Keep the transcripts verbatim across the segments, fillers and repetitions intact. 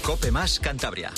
COPE más Cantabria.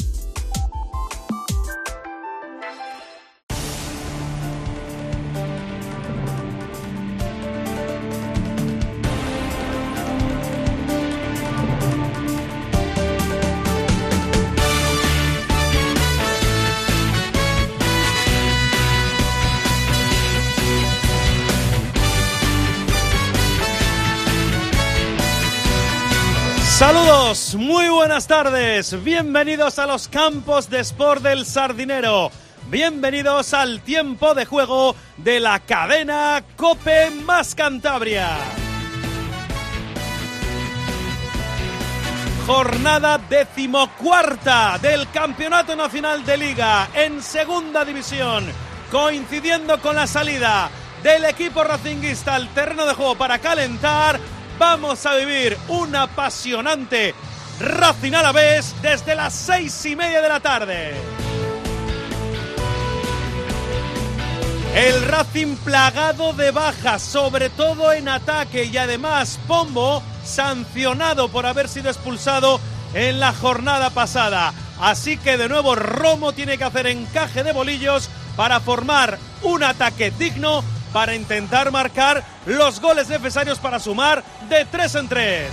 Saludos, muy buenas tardes, bienvenidos a los campos de Sport del Sardinero, bienvenidos al tiempo de juego de la cadena COPE más Cantabria. Jornada decimocuarta del Campeonato Nacional de Liga en Segunda División, coincidiendo con la salida del equipo racinguista al terreno de juego para calentar. Vamos a vivir un apasionante Racing Alavés desde las seis y media de la tarde. El Racing plagado de bajas, sobre todo en ataque, y además Pombo sancionado por haber sido expulsado en la jornada pasada. Así que de nuevo Romo tiene que hacer encaje de bolillos para formar un ataque digno, para intentar marcar los goles necesarios para sumar de tres en tres.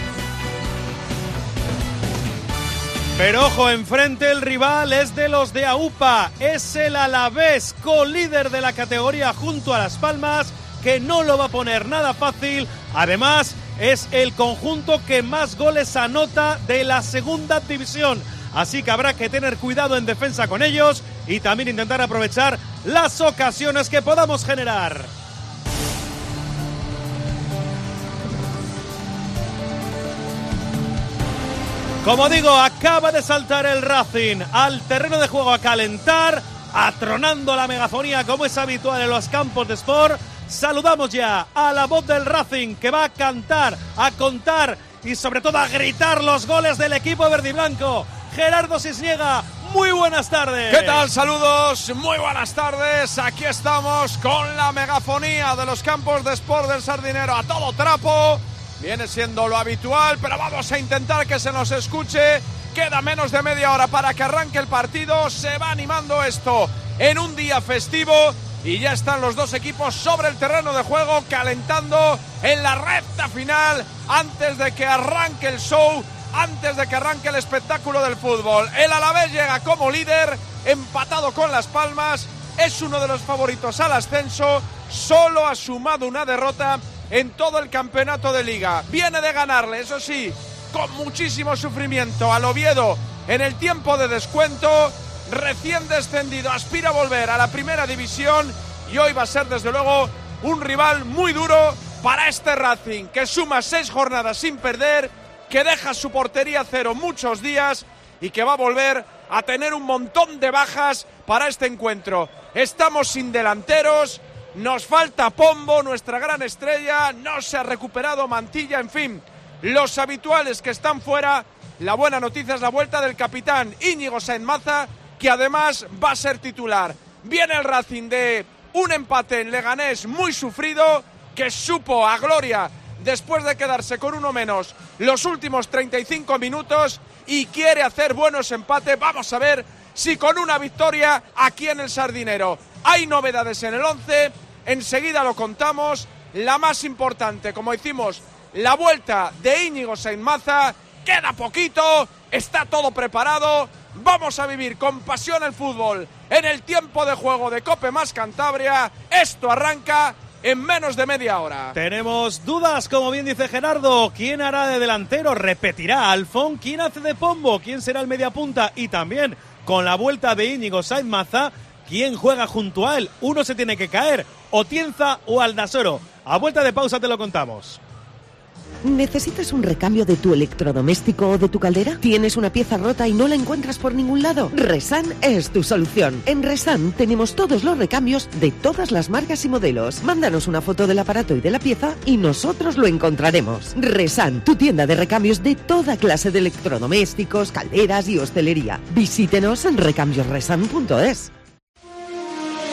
Pero ojo, enfrente el rival es de los de AUPA, es el Alavés, colíder de la categoría junto a Las Palmas, que no lo va a poner nada fácil. Además, es el conjunto que más goles anota de la segunda división. Así que habrá que tener cuidado en defensa con ellos y también intentar aprovechar las ocasiones que podamos generar. Como digo, acaba de saltar el Racing al terreno de juego a calentar, atronando la megafonía como es habitual en los campos de Sport. Saludamos ya a la voz del Racing, que va a cantar, a contar y sobre todo a gritar los goles del equipo verde y blanco. Gerardo Cisniega, muy buenas tardes. ¿Qué tal? Saludos, muy buenas tardes. Aquí estamos con la megafonía de los campos de Sport del Sardinero a todo trapo. Viene siendo lo habitual, pero vamos a intentar que se nos escuche. Queda menos de media hora para que arranque el partido. Se va animando esto en un día festivo y ya están los dos equipos sobre el terreno de juego calentando en la recta final antes de que arranque el show. Antes de que arranque el espectáculo del fútbol. El Alavés llega como líder, empatado con Las Palmas, es uno de los favoritos al ascenso, solo ha sumado una derrota en todo el campeonato de Liga. Viene de ganarle, eso sí, con muchísimo sufrimiento al Oviedo en el tiempo de descuento, recién descendido, aspira a volver a la primera división y hoy va a ser desde luego un rival muy duro para este Racing, que suma seis jornadas sin perder, que deja su portería cero muchos días y que va a volver a tener un montón de bajas para este encuentro. Estamos sin delanteros, nos falta Pombo, nuestra gran estrella, no se ha recuperado Mantilla, en fin, los habituales que están fuera. La buena noticia es la vuelta del capitán Íñigo Sainz Maza, que además va a ser titular. Viene el Racing de un empate en Leganés muy sufrido, que supo a gloria después de quedarse con uno menos los últimos treinta y cinco minutos y quiere hacer buenos empates. Vamos a ver si con una victoria aquí en el Sardinero. Hay novedades en el once, enseguida lo contamos. La más importante, como hicimos, la vuelta de Íñigo Sainz Maza. Queda poquito, está todo preparado. Vamos a vivir con pasión el fútbol en el tiempo de juego de COPE más Cantabria. Esto arranca en menos de media hora. Tenemos dudas, como bien dice Gerardo. ¿Quién hará de delantero? ¿Repetirá Alfón? ¿Quién hace de Pombo? ¿Quién será el mediapunta? Y también, con la vuelta de Íñigo Sainz Maza, ¿quién juega junto a él? Uno se tiene que caer, o Tienza o Aldasoro. A vuelta de pausa te lo contamos. ¿Necesitas un recambio de tu electrodoméstico o de tu caldera? ¿Tienes una pieza rota y no la encuentras por ningún lado? Resan es tu solución. En Resan tenemos todos los recambios de todas las marcas y modelos. Mándanos una foto del aparato y de la pieza y nosotros lo encontraremos. Resan, tu tienda de recambios de toda clase de electrodomésticos, calderas y hostelería. Visítenos en recambios resan punto es.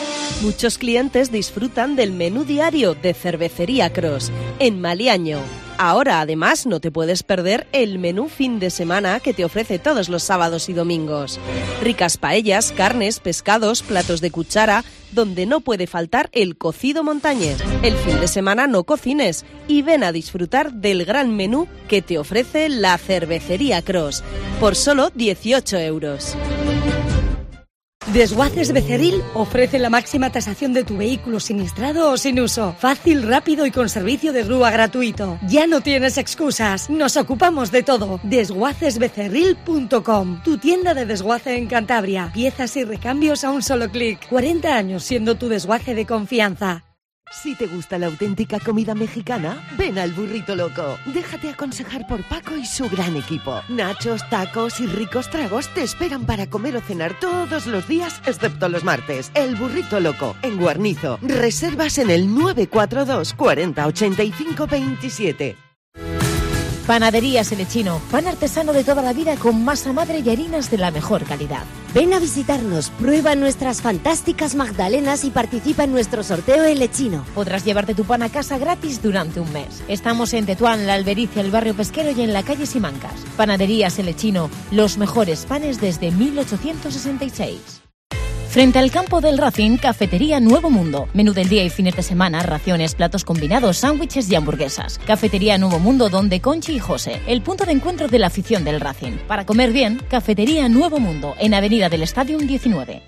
Muchos clientes disfrutan del menú diario de Cervecería Cross en Maliaño. Ahora, además, no te puedes perder el menú fin de semana que te ofrece todos los sábados y domingos. Ricas paellas, carnes, pescados, platos de cuchara, donde no puede faltar el cocido montañés. El fin de semana no cocines y ven a disfrutar del gran menú que te ofrece la Cervecería Cross, por solo dieciocho euros. Desguaces Becerril ofrece la máxima tasación de tu vehículo siniestrado o sin uso. Fácil, rápido y con servicio de grúa gratuito. Ya no tienes excusas, nos ocupamos de todo. desguaces becerril punto com, tu tienda de desguace en Cantabria. Piezas y recambios a un solo clic. cuarenta años siendo tu desguace de confianza. Si te gusta la auténtica comida mexicana, ven al Burrito Loco. Déjate aconsejar por Paco y su gran equipo. Nachos, tacos y ricos tragos te esperan para comer o cenar todos los días, excepto los martes. El Burrito Loco, en Guarnizo. Reservas en el nueve cuatro dos, cuarenta, ochenta y cinco, veintisiete. Panaderías El Lechino, pan artesano de toda la vida con masa madre y harinas de la mejor calidad. Ven a visitarnos, prueba nuestras fantásticas magdalenas y participa en nuestro sorteo El Lechino. Podrás llevarte tu pan a casa gratis durante un mes. Estamos en Tetuán, La Albericia, el barrio pesquero y en la calle Simancas. Panaderías El Lechino, los mejores panes desde mil ochocientos sesenta y seis. Frente al campo del Racing, Cafetería Nuevo Mundo. Menú del día y fines de semana, raciones, platos combinados, sándwiches y hamburguesas. Cafetería Nuevo Mundo, donde Conchi y José, el punto de encuentro de la afición del Racing. Para comer bien, Cafetería Nuevo Mundo, en Avenida del Estadio diecinueve.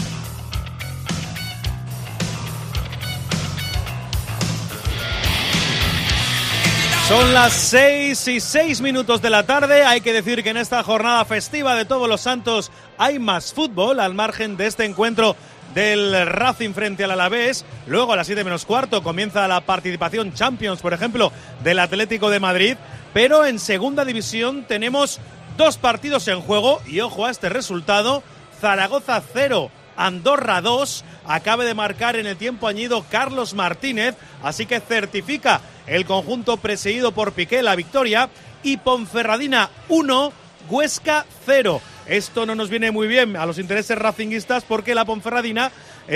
Son las seis y seis minutos de la tarde. Hay que decir que en esta jornada festiva de Todos los Santos hay más fútbol al margen de este encuentro del Racing frente al Alavés. Luego a las siete menos cuarto comienza la participación Champions, por ejemplo, del Atlético de Madrid. Pero en segunda división tenemos dos partidos en juego y ojo a este resultado: Zaragoza cero, Andorra dos. Acabe de marcar en el tiempo añadido Carlos Martínez, así que certifica el conjunto presidido por Piqué la victoria. Y Ponferradina uno, Huesca cero. Esto no nos viene muy bien a los intereses racinguistas porque la Ponferradina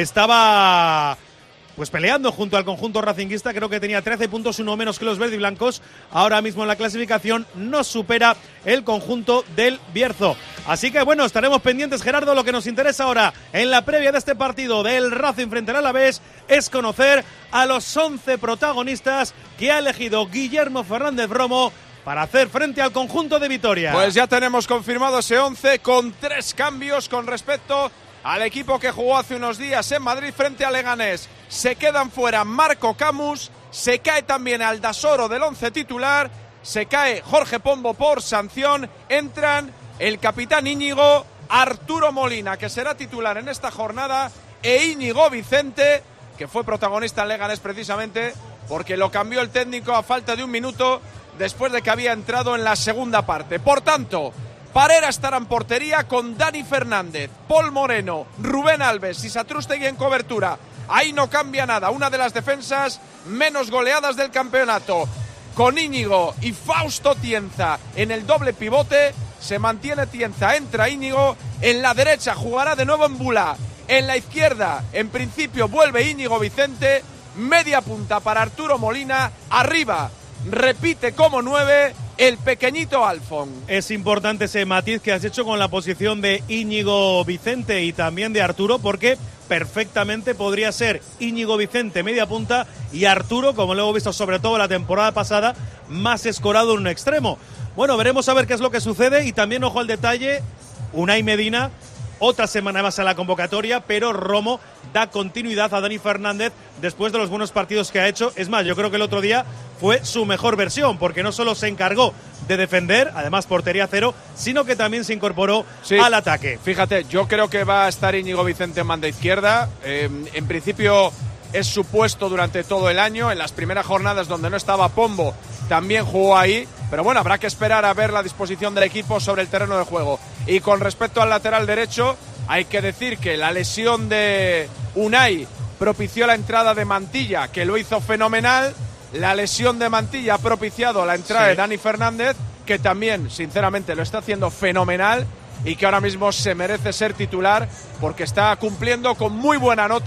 estaba pues peleando junto al conjunto racinguista. Creo que tenía trece puntos, uno menos que los verdiblancos. Ahora mismo en la clasificación no supera el conjunto del Bierzo. Así que bueno, estaremos pendientes, Gerardo. Lo que nos interesa ahora en la previa de este partido del Racing frente al Alavés es conocer a los once protagonistas que ha elegido Guillermo Fernández Bromo para hacer frente al conjunto de Vitoria. Pues ya tenemos confirmado ese once con tres cambios con respecto al equipo que jugó hace unos días en Madrid frente a Leganés. Se quedan fuera Marco Camus, se cae también Aldasoro del once titular, se cae Jorge Pombo por sanción, entran el capitán Íñigo, Arturo Molina, que será titular en esta jornada, e Íñigo Vicente, que fue protagonista en Leganés precisamente porque lo cambió el técnico a falta de un minuto después de que había entrado en la segunda parte. Por tanto, Parera estará en portería con Dani Fernández, Paul Moreno, Rubén Alves y Satrústegui en cobertura. Ahí no cambia nada, una de las defensas menos goleadas del campeonato. Con Íñigo y Fausto Tienza en el doble pivote, se mantiene Tienza, entra Íñigo, en la derecha jugará de nuevo en Bula, en la izquierda en principio vuelve Íñigo Vicente, media punta para Arturo Molina, arriba repite como nueve el pequeñito Alfon. Es importante ese matiz que has hecho con la posición de Íñigo Vicente y también de Arturo, porque perfectamente podría ser Íñigo Vicente media punta y Arturo, como lo hemos visto sobre todo la temporada pasada, más escorado en un extremo. Bueno, veremos a ver qué es lo que sucede. Y también ojo al detalle, Unai Medina, otra semana más a la convocatoria, pero Romo da continuidad a Dani Fernández después de los buenos partidos que ha hecho. Es más, yo creo que el otro día fue su mejor versión, porque no solo se encargó de defender, además portería cero, sino que también se incorporó sí, al ataque. Fíjate, yo creo que va a estar Íñigo Vicente en banda izquierda. Eh, en principio es su puesto durante todo el año. En las primeras jornadas donde no estaba Pombo también jugó ahí, pero bueno, habrá que esperar a ver la disposición del equipo sobre el terreno de juego. Y con respecto al lateral derecho, hay que decir que la lesión de Unai propició la entrada de Mantilla, que lo hizo fenomenal. La lesión de Mantilla ha propiciado la entrada sí. de Dani Fernández, que también, sinceramente, lo está haciendo fenomenal y que ahora mismo se merece ser titular porque está cumpliendo con muy buena nota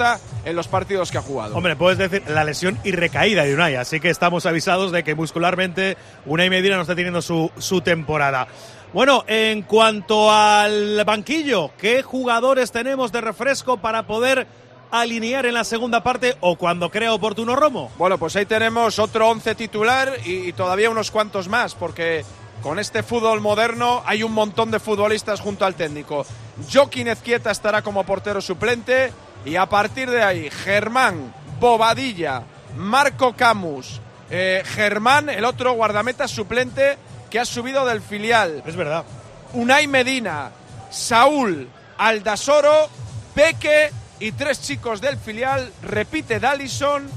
en los partidos que ha jugado. Hombre, puedes decir la lesión y recaída de Unai, así que estamos avisados de que muscularmente Unai Medina no está teniendo su, su temporada. Bueno, en cuanto al banquillo, ¿qué jugadores tenemos de refresco para poder alinear en la segunda parte o cuando crea oportuno Romo? Bueno, pues ahí tenemos otro once titular y, y todavía unos cuantos más, porque con este fútbol moderno hay un montón de futbolistas junto al técnico. Joaquín Ezquieta estará como portero suplente y a partir de ahí Germán, Bobadilla, Marco Camus, eh, Germán, el otro guardameta suplente que ha subido del filial. Es verdad. Unai Medina, Saúl, Aldasoro, Peque y tres chicos del filial. Repite Dallison,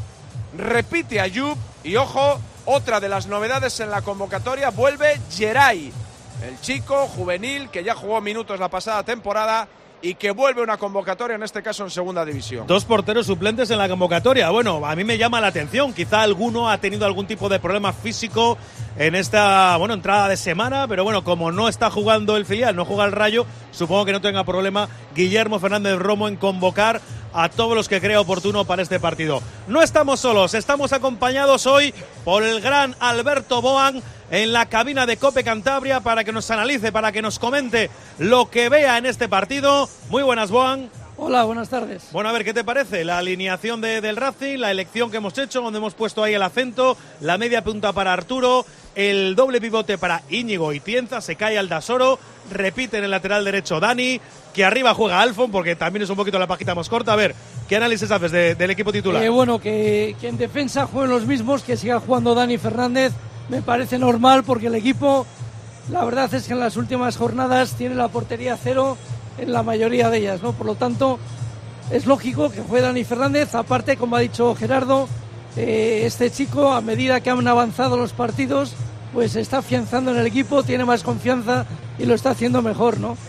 repite Ayub y ojo, otra de las novedades en la convocatoria, vuelve Geray, el chico juvenil que ya jugó minutos la pasada temporada y que vuelve una convocatoria, en este caso en segunda división. Dos porteros suplentes en la convocatoria. Bueno, a mí me llama la atención. Quizá alguno ha tenido algún tipo de problema físico en esta, bueno, entrada de semana, pero bueno, como no está jugando el filial, no juega el Rayo, supongo que no tenga problema Guillermo Fernández Romo en convocar a todos los que crea oportuno para este partido. No estamos solos, estamos acompañados hoy por el gran Alberto Boan en la cabina de COPE Cantabria para que nos analice, para que nos comente lo que vea en este partido. Muy buenas, Boan. Hola, buenas tardes. Bueno, a ver, ¿qué te parece? La alineación de, del Racing, la elección que hemos hecho, donde hemos puesto ahí el acento, la media punta para Arturo, el doble pivote para Íñigo y Tienza, se cae Aldasoro, repite en el lateral derecho Dani, que arriba juega Alfon, porque también es un poquito la pajita más corta. A ver, ¿qué análisis haces de, del equipo titular? Eh, bueno, que, que en defensa jueguen los mismos, que siga jugando Dani Fernández, me parece normal, porque el equipo, la verdad es que en las últimas jornadas tiene la portería cero en la mayoría de ellas, ¿no? Por lo tanto, es lógico que juegue Dani Fernández. Aparte, como ha dicho Gerardo, eh, este chico, a medida que han avanzado los partidos, pues se está afianzando en el equipo, tiene más confianza y lo está haciendo mejor, ¿no?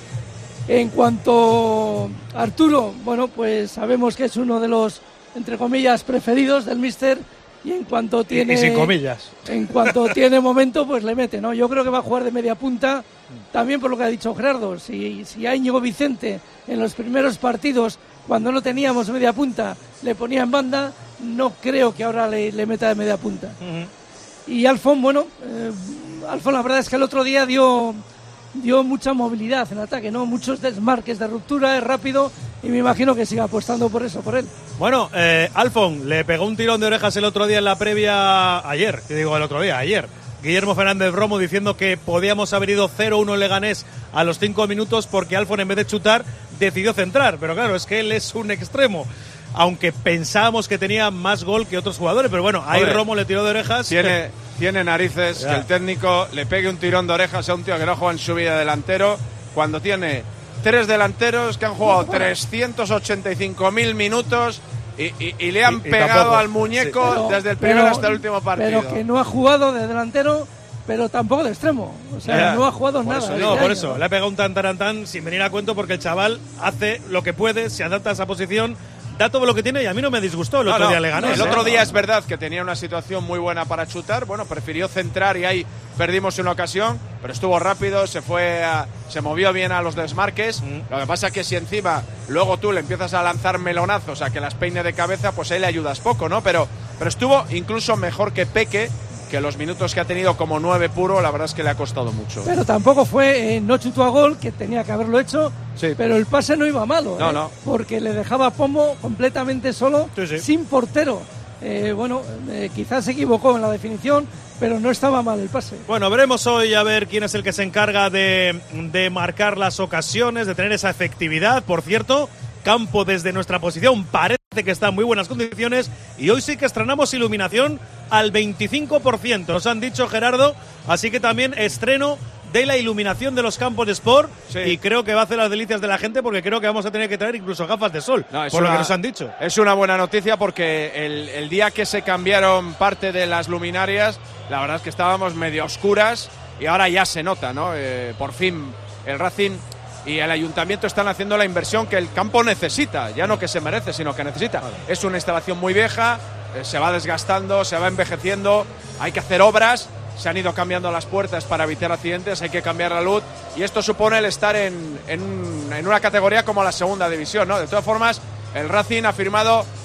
En cuanto a Arturo, bueno, pues sabemos que es uno de los, entre comillas, preferidos del míster, y en cuanto tiene... Y, y sin comillas. En cuanto tiene momento, pues le mete, ¿no? Yo creo que va a jugar de media punta, también por lo que ha dicho Gerardo. Si, si a Íñigo Vicente en los primeros partidos, cuando no teníamos media punta, le ponía en banda, no creo que ahora le, le meta de media punta. Uh-huh. Y Alfon, bueno, eh, Alfon la verdad es que el otro día dio... dio mucha movilidad en ataque, ¿no? Muchos desmarques de ruptura, es rápido y me imagino que siga apostando por eso, por él. Bueno, eh, Alfon le pegó un tirón de orejas el otro día en la previa, ayer, te digo el otro día, ayer. Guillermo Fernández Romo diciendo que podíamos haber ido cero uno en Leganés a los cinco minutos porque Alfon en vez de chutar decidió centrar, pero claro, es que él es un extremo. Aunque pensábamos que tenía más gol que otros jugadores, pero bueno, ahí Oye, Romo le tiró de orejas. Tiene, tiene narices ya. Que el técnico le pegue un tirón de orejas a un tío que no juega en su vida delantero, cuando tiene tres delanteros que han jugado trescientos ochenta y cinco mil minutos y, y, y le han y, pegado y tampoco, al muñeco sí, pero, desde el primero pero, hasta el último partido. Pero que no ha jugado de delantero, pero tampoco de extremo. O sea, ya. no ha jugado por nada. Eso, no, por eso, le ha pegado un tan tarantán sin venir a cuento porque el chaval hace lo que puede, se adapta a esa posición, da todo lo que tiene y a mí no me disgustó. El no, otro no, día le ganó. El ¿eh? otro día es verdad que tenía una situación muy buena para chutar. Bueno, prefirió centrar y ahí perdimos una ocasión, pero estuvo rápido, se fue, a, se movió bien a los desmarques. Mm. Lo que pasa es que si encima luego tú le empiezas a lanzar melonazos a que las peine de cabeza, pues ahí le ayudas poco, ¿no? Pero, pero estuvo incluso mejor que Peque, que los minutos que ha tenido como nueve puro, la verdad es que le ha costado mucho. Pero tampoco fue, eh, no chutó a gol, que tenía que haberlo hecho, sí. Pero el pase no iba malo, no, eh, no. porque le dejaba a Pombo completamente solo, sí, sí. sin portero. Eh, bueno, eh, quizás se equivocó en la definición, pero no estaba mal el pase. Bueno, veremos hoy a ver quién es el que se encarga de, de marcar las ocasiones, de tener esa efectividad. Por cierto, Campo desde nuestra posición parece que está en muy buenas condiciones y hoy sí que estrenamos iluminación al veinticinco por ciento, nos han dicho, Gerardo, así que también estreno de la iluminación de los campos de Sport, sí. Y creo que va a hacer las delicias de la gente porque creo que vamos a tener que traer incluso gafas de sol, no, por una, lo que nos han dicho. Es una buena noticia porque el, el día que se cambiaron parte de las luminarias, la verdad es que estábamos medio oscuras y ahora ya se nota, ¿no? Eh, por fin el Racing y el ayuntamiento están haciendo la inversión que el campo necesita, ya no que se merece, sino que necesita. Vale. Es una instalación muy vieja, eh, se va desgastando, se va envejeciendo, hay que hacer obras, se han ido cambiando las puertas para evitar accidentes, hay que cambiar la luz y esto supone el estar en, en, en una categoría como la segunda división, ¿no? De todas formas, el Racing ha firmado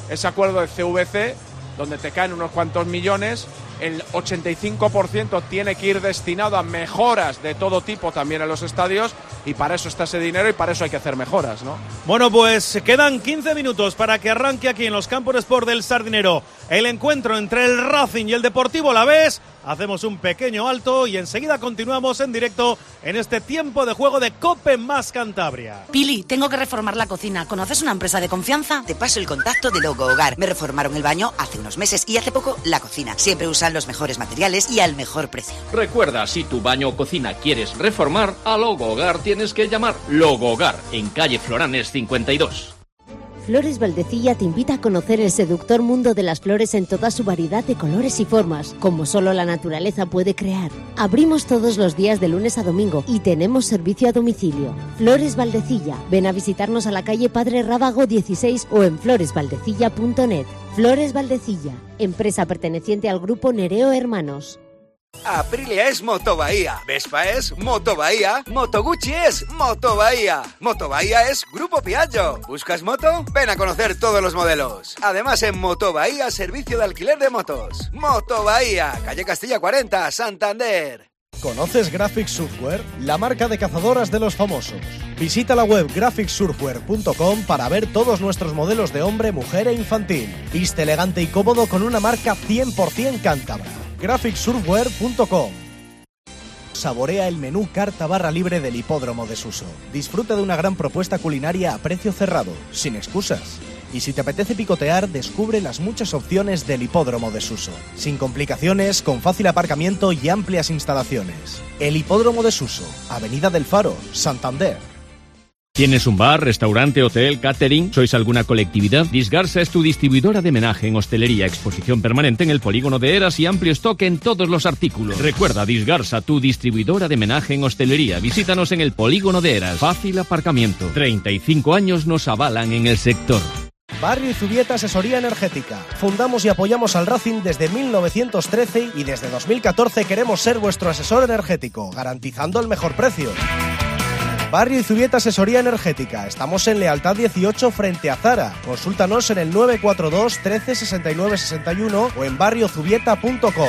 ese acuerdo de C V C, donde te caen unos cuantos millones. El ochenta y cinco por ciento tiene que ir destinado a mejoras de todo tipo también en los estadios, y para eso está ese dinero y para eso hay que hacer mejoras, ¿no? Bueno, pues quedan quince minutos para que arranque aquí en los campos de Sport del Sardinero el encuentro entre el Racing y el Deportivo Alavés. Hacemos un pequeño alto y enseguida continuamos en directo en este tiempo de juego de COPE más Cantabria. Pili, tengo que reformar la cocina. ¿Conoces una empresa de confianza? Te paso el contacto de Logo Hogar. Me reformaron el baño hace unos meses y hace poco la cocina. Siempre usan los mejores materiales y al mejor precio. Recuerda, si tu baño o cocina quieres reformar, a Logo Hogar tienes que llamar. Logo Hogar, en calle Floranes cincuenta y dos. Flores Valdecilla te invita a conocer el seductor mundo de las flores en toda su variedad de colores y formas, como solo la naturaleza puede crear. Abrimos todos los días de lunes a domingo y tenemos servicio a domicilio. Flores Valdecilla. Ven a visitarnos a la calle Padre Rábago dieciséis o en flores valdecilla punto net. Flores Valdecilla, empresa perteneciente al grupo Nereo Hermanos. Aprilia es Moto Bahía, Vespa es Moto Bahía, Moto Gucci es Moto Bahía, Moto Bahía es Grupo Piaggio. ¿Buscas moto? Ven a conocer todos los modelos. Además en Moto Bahía, servicio de alquiler de motos. Moto Bahía, calle Castilla cuarenta, Santander. ¿Conoces Graphics Surfwear? La marca de cazadoras de los famosos. Visita la web graphics surfwear punto com para ver todos nuestros modelos de hombre, mujer e infantil. Viste elegante y cómodo con una marca cien por ciento cántabra. graphics surfwear punto com. Saborea el menú carta barra libre del Hipódromo de Suso. Disfruta de una gran propuesta culinaria a precio cerrado, sin excusas. Y si te apetece picotear, descubre las muchas opciones del Hipódromo de Suso. Sin complicaciones, con fácil aparcamiento y amplias instalaciones. El Hipódromo de Suso, Avenida del Faro, Santander. ¿Tienes un bar, restaurante, hotel, catering? ¿Sois alguna colectividad? Disgarsa es tu distribuidora de menaje en hostelería, exposición permanente en el polígono de Eras y amplio stock en todos los artículos. Recuerda, Disgarsa, tu distribuidora de menaje en hostelería. Visítanos en el polígono de Eras. Fácil aparcamiento. treinta y cinco años nos avalan en el sector. Barrio Izubieta Asesoría Energética. Fundamos y apoyamos al Racing desde mil novecientos trece y desde dos mil catorce queremos ser vuestro asesor energético, garantizando el mejor precio. Barrio Izubieta Asesoría Energética. Estamos en Lealtad dieciocho frente a Zara. Consúltanos en el nueve cuatro dos, trece, sesenta y nueve, sesenta y uno o en barrio zubieta punto com.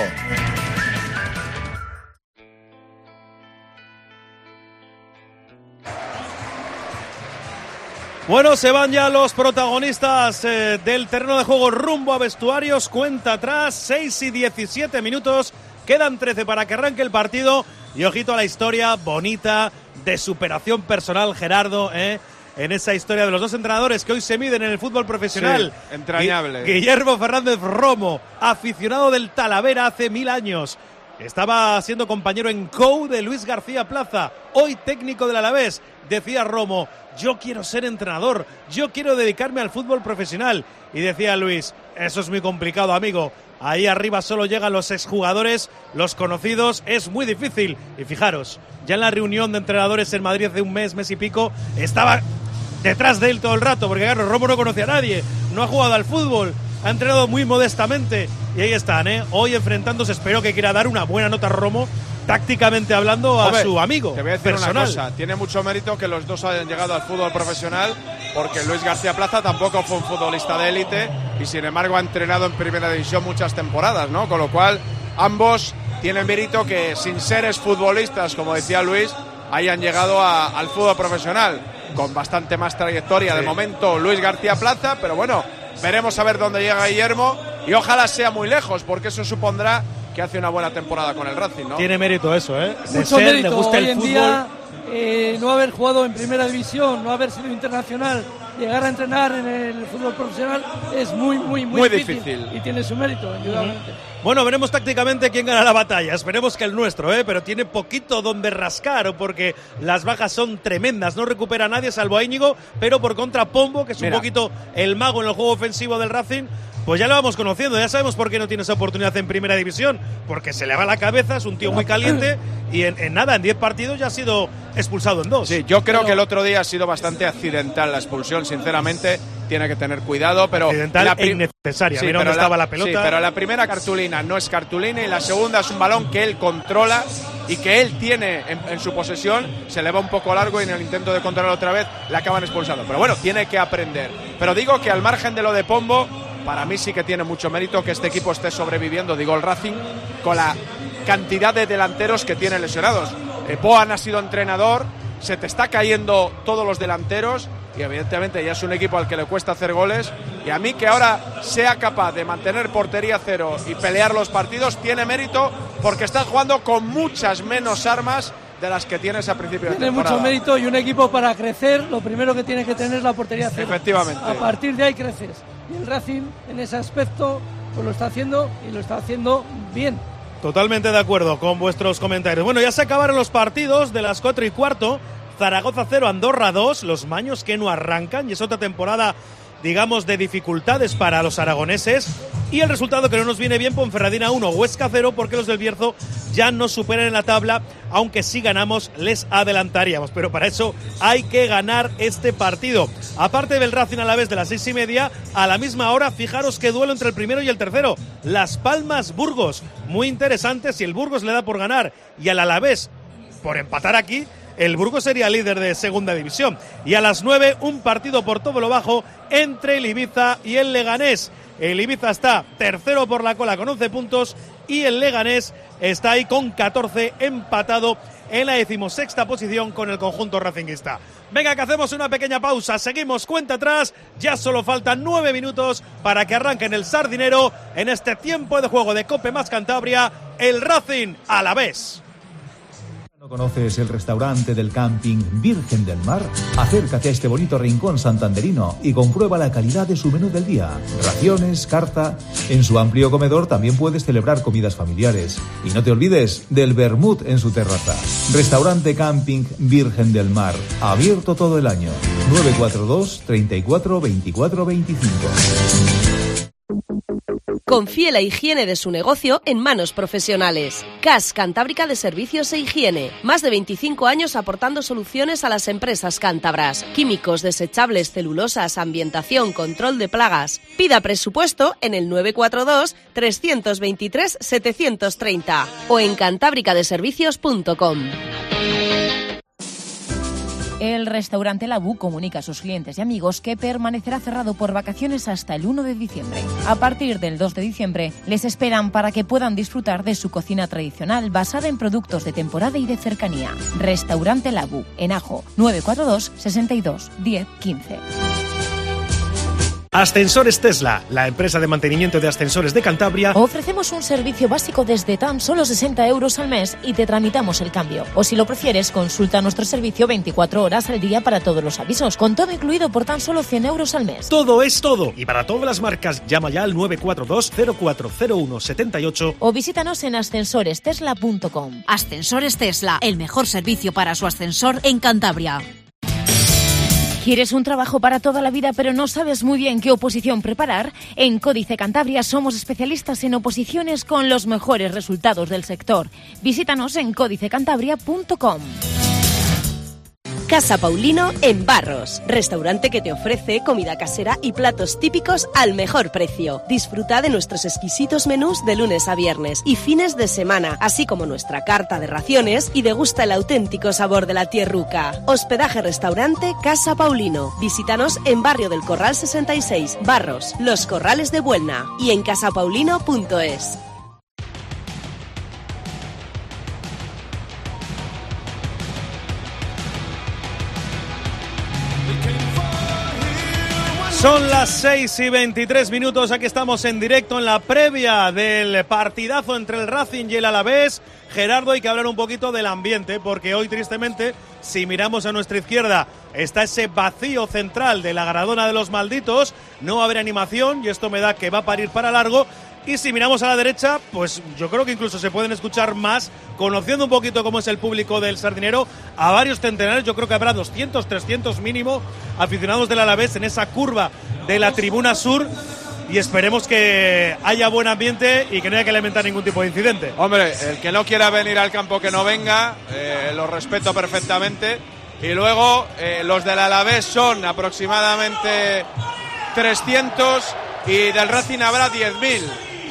Bueno, se van ya los protagonistas eh, del terreno de juego rumbo a vestuarios. Cuenta atrás, seis y diecisiete minutos. Quedan trece para que arranque el partido. Y ojito a la historia bonita de superación personal, Gerardo, ¿eh? en esa historia de los dos entrenadores que hoy se miden en el fútbol profesional. Sí, entrañable. Guillermo Fernández Romo, aficionado del Talavera hace mil años. Estaba siendo compañero en C O U de Luis García Plaza, hoy técnico del Alavés. Decía Romo, yo quiero ser entrenador, yo quiero dedicarme al fútbol profesional. Y decía Luis, eso es muy complicado, amigo. Ahí arriba solo llegan los exjugadores, los conocidos, es muy difícil. Y fijaros, ya en la reunión de entrenadores en Madrid hace un mes, mes y pico, estaba detrás de él todo el rato, porque claro, Romo no conocía a nadie, no ha jugado al fútbol, ha entrenado muy modestamente. Y ahí están, ¿eh? Hoy enfrentándose, espero que quiera dar una buena nota a Romo, tácticamente hablando, a Hombre, su amigo te voy a decir personal. Una cosa, tiene mucho mérito que los dos hayan llegado al fútbol profesional, porque Luis García Plaza tampoco fue un futbolista de élite y sin embargo ha entrenado en primera división muchas temporadas, ¿no? Con lo cual ambos tienen mérito que sin ser futbolistas, como decía Luis, hayan llegado a, al fútbol profesional con bastante más trayectoria sí. de momento Luis García Plaza, pero bueno, veremos a ver dónde llega Guillermo y ojalá sea muy lejos, porque eso supondrá que hace una buena temporada con el Racing, ¿no? Tiene mérito eso, ¿eh? De Mucho ser, mérito. le gusta Hoy el en fútbol. día, eh, no haber jugado en primera división, no haber sido internacional, llegar a entrenar en el fútbol profesional es muy, muy, muy, muy difícil, difícil. Y tiene su mérito, indudablemente. Uh-huh. Bueno, veremos tácticamente quién gana la batalla. Esperemos que el nuestro, ¿eh? Pero tiene poquito donde rascar, porque las bajas son tremendas. No recupera a nadie salvo a Íñigo, pero por contra Pombo, que es Mira. un poquito el mago en el juego ofensivo del Racing, pues ya lo vamos conociendo. Ya sabemos por qué no tiene esa oportunidad en primera división, porque se le va la cabeza, es un tío muy caliente y en, en nada, en diez partidos ya ha sido expulsado en dos. Sí, yo creo pero... que el otro día ha sido bastante accidental la expulsión, sinceramente. Tiene que tener cuidado, pero accidental la e innecesaria. Sí, Mira dónde estaba la pelota. Sí, pero la primera cartulina no es cartulina y la segunda es un balón que él controla y que él tiene en, en su posesión. Se le va un poco largo y en el intento de controlar otra vez la acaban expulsando. Pero bueno, tiene que aprender. Pero digo que al margen de lo de Pombo, para mí sí que tiene mucho mérito que este equipo esté sobreviviendo, digo el Racing, con la cantidad de delanteros que tiene lesionados. eh, Boan ha sido entrenador, se te está cayendo todos los delanteros y evidentemente ya es un equipo al que le cuesta hacer goles, y a mí que ahora sea capaz de mantener portería cero y pelear los partidos tiene mérito, porque está jugando con muchas menos armas de las que tienes a principio de temporada. Tiene mucho mérito, y un equipo para crecer lo primero que tiene que tener es la portería cero. Efectivamente. A partir de ahí creces, y el Racing en ese aspecto pues lo está haciendo, y lo está haciendo bien. Totalmente de acuerdo con vuestros comentarios. Bueno, ya se acabaron los partidos de las cuatro y cuarto. Zaragoza cero, Andorra dos, los maños que no arrancan, y es otra temporada, digamos, de dificultades para los aragoneses. Y el resultado que no nos viene bien, Ponferradina uno, Huesca cero, porque los del Bierzo ya nos superan en la tabla, aunque si ganamos les adelantaríamos, pero para eso hay que ganar este partido. Aparte del Racing Alavés de las seis y media, a la misma hora, fijaros qué duelo entre el primero y el tercero, Las Palmas Burgos, muy interesante. Si el Burgos le da por ganar y al Alavés por empatar aquí, el Burgos sería líder de segunda división. Y a las nueve, un partido por todo lo bajo entre el Ibiza y el Leganés. El Ibiza está tercero por la cola con once puntos y el Leganés está ahí con catorce, empatado en la decimosexta posición con el conjunto racinguista. Venga, que hacemos una pequeña pausa, seguimos cuenta atrás, ya solo faltan nueve minutos para que arranque en el Sardinero, en este tiempo de juego de Cope más Cantabria, el Racing Alavés. ¿No conoces el restaurante del camping Virgen del Mar? Acércate a este bonito rincón santanderino y comprueba la calidad de su menú del día. Raciones, carta. En su amplio comedor también puedes celebrar comidas familiares. Y no te olvides del vermut en su terraza. Restaurante Camping Virgen del Mar. Abierto todo el año. nueve cuatro dos, treinta y cuatro, veinticuatro, veinticinco. Confíe la higiene de su negocio en manos profesionales. C A S Cantábrica de Servicios e Higiene. Más de veinticinco años aportando soluciones a las empresas cántabras. Químicos, desechables, celulosas, ambientación, control de plagas. Pida presupuesto en el nueve cuatro dos, tres dos tres, siete tres cero o en cantábrica de servicios punto com. El restaurante Labú comunica a sus clientes y amigos que permanecerá cerrado por vacaciones hasta el uno de diciembre. A partir del dos de diciembre les esperan para que puedan disfrutar de su cocina tradicional basada en productos de temporada y de cercanía. Restaurante Labú, en Ajo, nueve cuatro dos, sesenta y dos, diez, quince. Ascensores Tesla, la empresa de mantenimiento de ascensores de Cantabria. Ofrecemos un servicio básico desde tan solo sesenta euros al mes y te tramitamos el cambio. O si lo prefieres, consulta nuestro servicio veinticuatro horas al día para todos los avisos, con todo incluido por tan solo cien euros al mes. Todo es todo. Y para todas las marcas, llama ya al nueve cuatro dos, cero cuatro cero uno, siete ocho. O visítanos en ascensores tesla punto com. Ascensores Tesla, el mejor servicio para su ascensor en Cantabria. ¿Quieres un trabajo para toda la vida pero no sabes muy bien qué oposición preparar? En Códice Cantabria somos especialistas en oposiciones con los mejores resultados del sector. Visítanos en códice cantabria punto com. Casa Paulino en Barros, restaurante que te ofrece comida casera y platos típicos al mejor precio. Disfruta de nuestros exquisitos menús de lunes a viernes y fines de semana, así como nuestra carta de raciones, y degusta el auténtico sabor de la tierruca. Hospedaje restaurante Casa Paulino. Visítanos en Barrio del Corral sesenta y seis, Barros, Los Corrales de Buelna, y en casa paulino punto es. Son las seis y veintitrés minutos, aquí estamos en directo en la previa del partidazo entre el Racing y el Alavés. Gerardo, hay que hablar un poquito del ambiente, porque hoy tristemente, si miramos a nuestra izquierda, está ese vacío central de la Gradona de los Malditos, no va a haber animación y esto me da que va a parir para largo. Y si miramos a la derecha, pues yo creo que incluso se pueden escuchar más, conociendo un poquito cómo es el público del Sardinero, a varios centenares. Yo creo que habrá doscientos, trescientos mínimo aficionados del Alavés en esa curva de la tribuna sur, y esperemos que haya buen ambiente y que no haya que lamentar ningún tipo de incidente. Hombre, el que no quiera venir al campo que no venga, eh, lo respeto perfectamente. Y luego eh, los del Alavés son aproximadamente trescientos y del Racing habrá diez mil.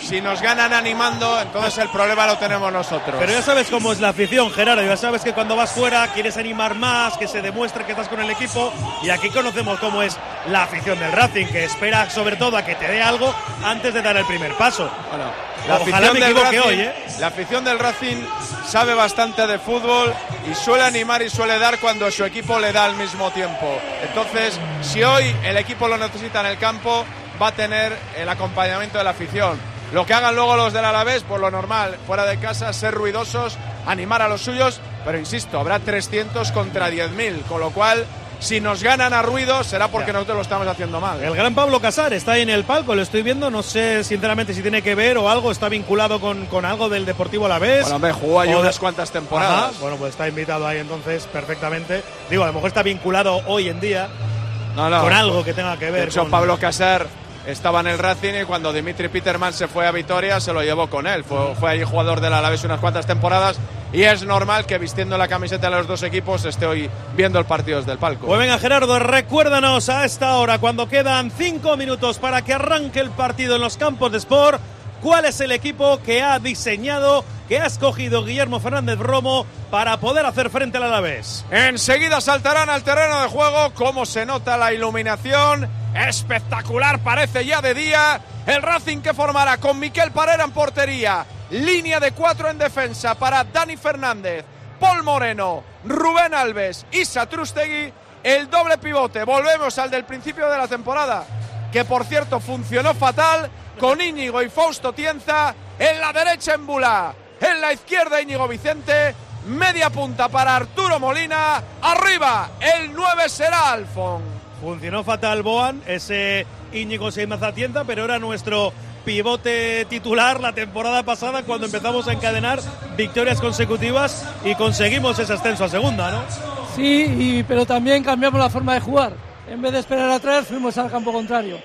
si nos ganan animando, entonces el problema lo tenemos nosotros. Pero ya sabes cómo es la afición, Gerardo, ya sabes que cuando vas fuera quieres animar más, que se demuestre que estás con el equipo, y aquí conocemos cómo es la afición del Racing, que espera sobre todo a que te dé algo antes de dar el primer paso. Bueno, la Ojalá afición me del equivoque Racing, hoy, ¿eh? La afición del Racing sabe bastante de fútbol y suele animar y suele dar cuando su equipo le da al mismo tiempo. Entonces, si hoy el equipo lo necesita en el campo, va a tener el acompañamiento de la afición. Lo que hagan luego los del Alavés, pues lo normal, fuera de casa, ser ruidosos, animar a los suyos, pero insisto, habrá trescientos contra diez mil, con lo cual, si nos ganan a ruido, será porque nosotros lo estamos haciendo mal. El gran Pablo Casar está ahí en el palco, lo estoy viendo, no sé sinceramente si tiene que ver o algo, está vinculado con, con algo del Deportivo Alavés. Bueno, me jugó ahí o unas de... cuantas temporadas. Ajá, bueno, pues está invitado ahí entonces perfectamente. Digo, a lo mejor está vinculado hoy en día no, no, con algo que tenga que ver. De hecho, con... Pablo Casar estaba en el Racing y cuando Dimitri Peterman se fue a Vitoria se lo llevó con él. Fue, fue allí jugador del Alavés unas cuantas temporadas y es normal que vistiendo la camiseta de los dos equipos esté hoy viendo el partido desde el palco. Pues venga, Gerardo, recuérdanos a esta hora, cuando quedan cinco minutos para que arranque el partido en los campos de Sport, cuál es el equipo que ha diseñado, que ha escogido Guillermo Fernández Romo para poder hacer frente al Alavés. Enseguida saltarán al terreno de juego, cómo se nota la iluminación, espectacular, parece ya de día. El Racing que formará con Miquel Parera en portería, línea de cuatro en defensa para Dani Fernández, Paul Moreno, Rubén Alves y Satrústegui. El doble pivote, volvemos al del principio de la temporada, que por cierto funcionó fatal, con Íñigo y Fausto Tienza. En la derecha Embulá, en la izquierda Íñigo Vicente, media punta para Arturo Molina, arriba el nueve será Alfon. Funcionó fatal Boan, ese Íñigo Seimaza Tienza, pero era nuestro pivote titular la temporada pasada cuando empezamos a encadenar victorias consecutivas y conseguimos ese ascenso a segunda, ¿no? Sí, y, pero también cambiamos la forma de jugar. En vez de esperar atrás, fuimos al campo contrario.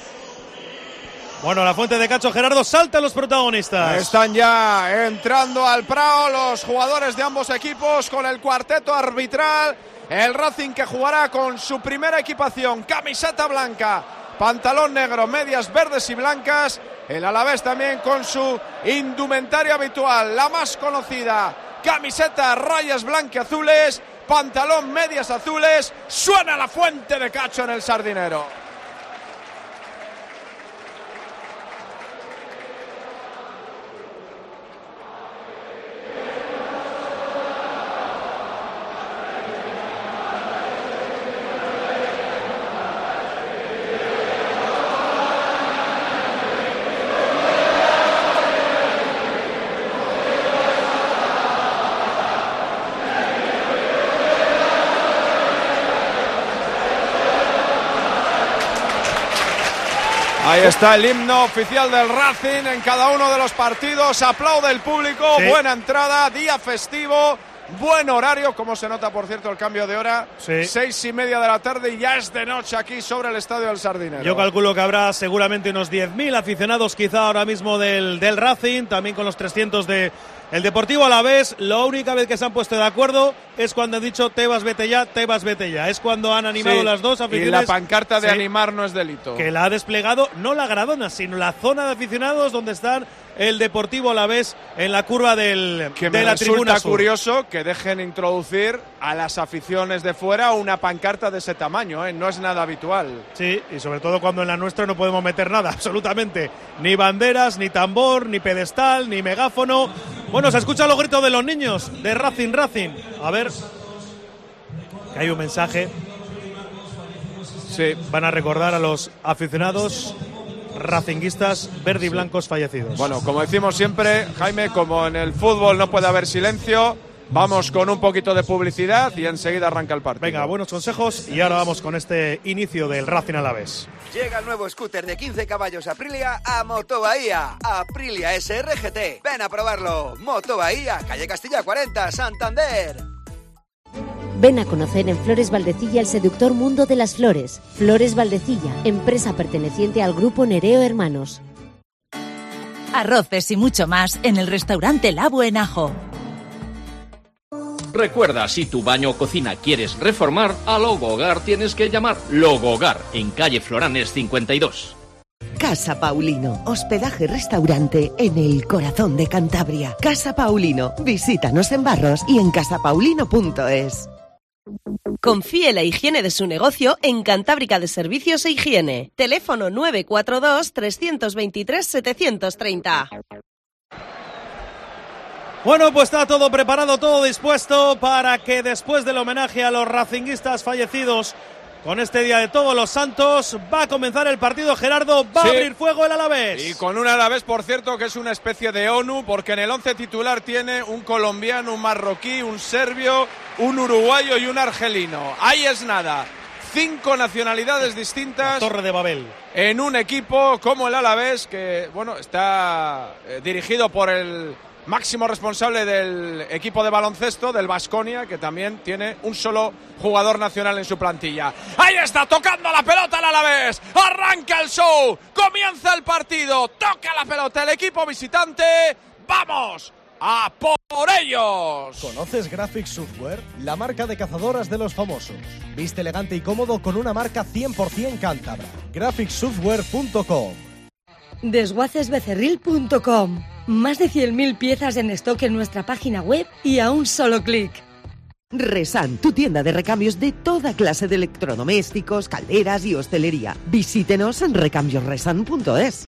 Bueno, la fuente de Cacho, Gerardo, saltan los protagonistas. Están ya entrando al Prado los jugadores de ambos equipos con el cuarteto arbitral. El Racing que jugará con su primera equipación, camiseta blanca, pantalón negro, medias verdes y blancas. El Alavés también con su indumentaria habitual, la más conocida, camiseta rayas blanqueazules, pantalón medias azules. Suena la fuente de Cacho en el Sardinero. Ahí está el himno oficial del Racing en cada uno de los partidos. Aplaude el público, sí. Buena entrada, día festivo, buen horario, como se nota por cierto el cambio de hora, sí. Seis y media de la tarde y ya es de noche aquí sobre el Estadio del Sardinero. Yo calculo que habrá seguramente unos diez mil aficionados quizá ahora mismo del, del Racing, también con los trescientos de el Deportivo Alavés. La única vez que se han puesto de acuerdo es cuando han dicho Tebas vete ya, Tebas vete ya. Es cuando han animado sí, las dos aficiones. Y la pancarta de sí, animar no es delito. Que la ha desplegado no la gradona, sino la zona de aficionados donde están el Deportivo Alavés en la curva del, que de me la tribuna sur. Curioso que dejen introducir a las aficiones de fuera una pancarta de ese tamaño, ¿eh? No es nada habitual. Sí, y sobre todo cuando en la nuestra no podemos meter nada, absolutamente. Ni banderas, ni tambor, ni pedestal, ni megáfono. Bueno, se escuchan los gritos de los niños de Racing, Racing. A ver, que hay un mensaje. Sí. Van a recordar a los aficionados racinguistas verde y blancos fallecidos. Bueno, como decimos siempre, Jaime, como en el fútbol no puede haber silencio, vamos con un poquito de publicidad y enseguida arranca el partido. Venga, buenos consejos y ahora vamos con este inicio del Racing Alavés. Llega el nuevo scooter de quince caballos Aprilia a Moto Bahía. Aprilia S R G T. Ven a probarlo. Moto Bahía, calle Castilla cuarenta, Santander. Ven a conocer en Flores Valdecilla el seductor mundo de las flores. Flores Valdecilla, empresa perteneciente al grupo Nereo Hermanos. Arroces y mucho más en el restaurante Labo en Ajo. Recuerda, si tu baño o cocina quieres reformar, a Logo Hogar tienes que llamar Logo Hogar, en calle Floranes cincuenta y dos. Casa Paulino, hospedaje restaurante en el corazón de Cantabria. Casa Paulino, visítanos en Barros y en casa paulino punto es. Confíe la higiene de su negocio en Cantábrica de Servicios e Higiene. Teléfono nueve cuatro dos, tres dos tres, siete tres cero. Bueno, pues está todo preparado, todo dispuesto para que después del homenaje a los racinguistas fallecidos con este Día de Todos los Santos, va a comenzar el partido. Gerardo, va sí. a abrir fuego el Alavés. Y con un Alavés, por cierto, que es una especie de ONU, porque en el once titular tiene un colombiano, un marroquí, un serbio, un uruguayo y un argelino. Ahí es nada. Cinco nacionalidades distintas. La Torre de Babel. En un equipo como el Alavés, que, bueno, está eh, dirigido por el máximo responsable del equipo de baloncesto del Baskonia, que también tiene un solo jugador nacional en su plantilla. Ahí está, tocando la pelota el Alavés, arranca el show, comienza el partido, toca la pelota el equipo visitante, ¡vamos a por ellos! ¿Conoces Graphics Software? La marca de cazadoras de los famosos. Viste elegante y cómodo con una marca cien por ciento cántabra. graphics software punto com. Desguaces becerril punto com. Más de cien mil piezas en stock en nuestra página web y a un solo clic. Resan, tu tienda de recambios de toda clase de electrodomésticos, calderas y hostelería. Visítenos en recambios resan punto es.